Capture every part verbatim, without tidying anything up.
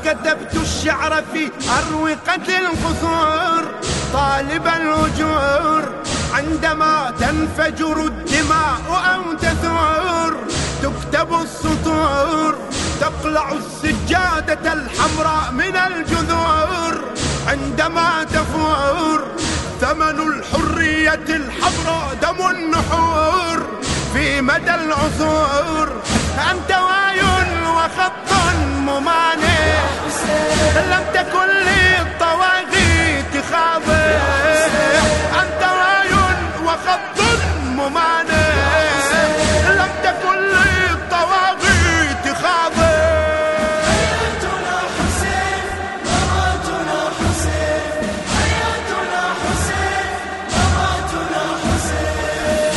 كتبت الشعر في أروقة القصور طالب الأجور، عندما تنفجر الدماء أو تثور تكتب السطور، تقلع السجادة الحمراء من الجذور عندما تفور. ثمن الحرية الحمراء دم النحور في مدى العصور. أنت واي وخط ممانع، لم تكن للطواغيت خاضع. أنت واي وخط ممانع، لم تكن للطواغيت خاضع. حياتنا حسين، مماتنا حسين، حياتنا حسين، مماتنا حسين.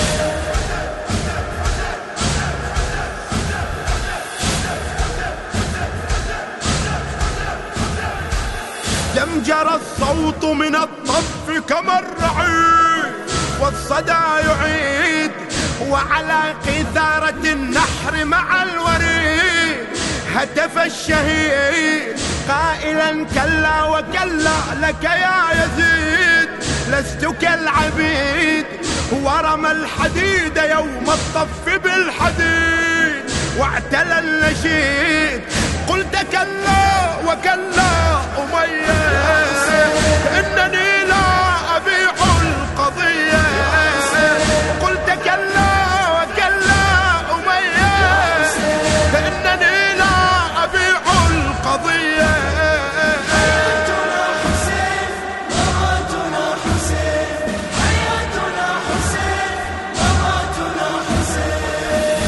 لم جرى الصوت من الطف كما الرعيد، والصدى يعيد وعلى قيثارة النحر مع الوريد هتف الشهيد قائلا كلا وكلا لك يا يزيد، لست كالعبيد. ورمى الحديد يوم الطف بالحديد واعتلى النشيد. قلت كلا وكلا أمية، إنني لا أبيع القضية. قلت كلا وكلا أمية، إنني لا أبيع القضية. حياتنا حسين، مماتنا حسين، حياتنا حسين، مماتنا حسين.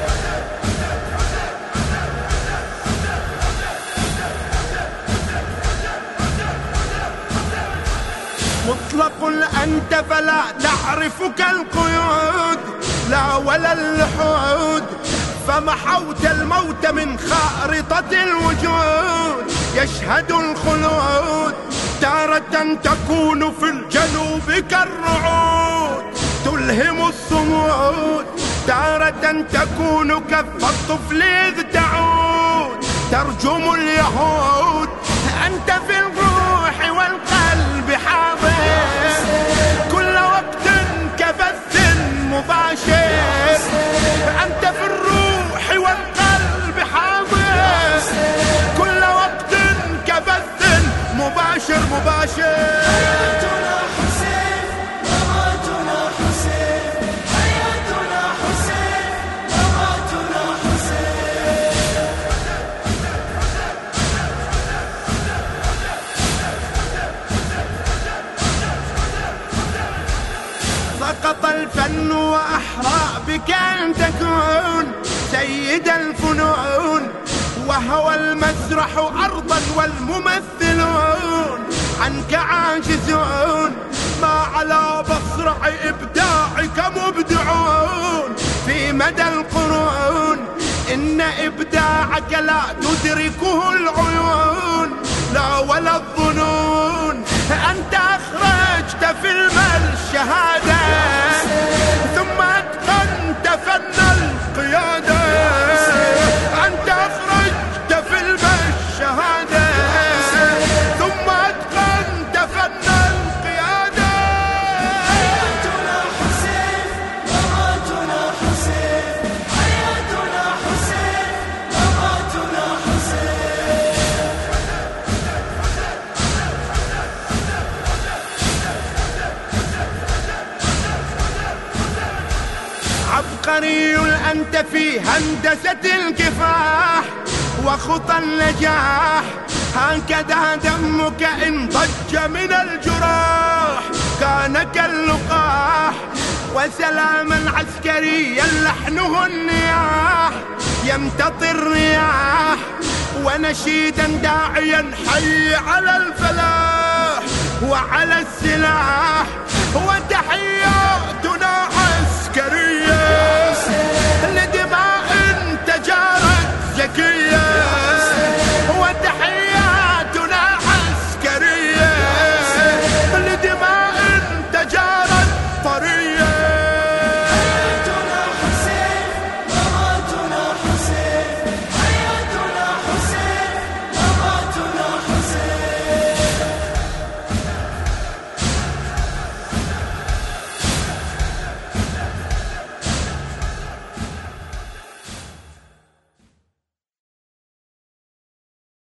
مطلق أنت فلا تعرفك القيود، لا ولا اللحود، فمحوت الموت من خارطة الوجود. يشهد الخلود تارة تكون في الجنوب كالرعود تلهم الصمود، تارة تكون كف الطفل إذ تعود ترجم اليهود. أنت في الروح والقلب حاضر كل وقت كبث مباشر. أنت في الروح والقلب حاضر كل وقت كبث مباشر مباشر. حياتنا حسين، مماتنا حسين، حياتنا حسين، مماتنا حسين. سقط الفن وأحرى بك أن تكون سيد الفنون، وهوى المسرح أرضا والممثلون عنك عاجزون. ما على بصرع إبداعك مبدعون في مدى القرون، إن إبداعك لا تدركه العيون لا ولا الظنون. أنت أخرجت فيلم الشهادة ثم أتقنت فن القيادة. أنت أخرجت فيلم الشهادة ثم أتقنت فن القيادة. حياتنا حسين، مماتنا حسين، حياتنا حسين، مماتنا حسين. عبقري أنت في هندسة الكفاح وخطى النجاح، هكذا دمك إن ضج من الجراح كان كاللقاح. وسلاما عسكريا لحنه النياح يمتطي الرياح، ونشيدا داعيا حي على الفلاح وعلى السلاح.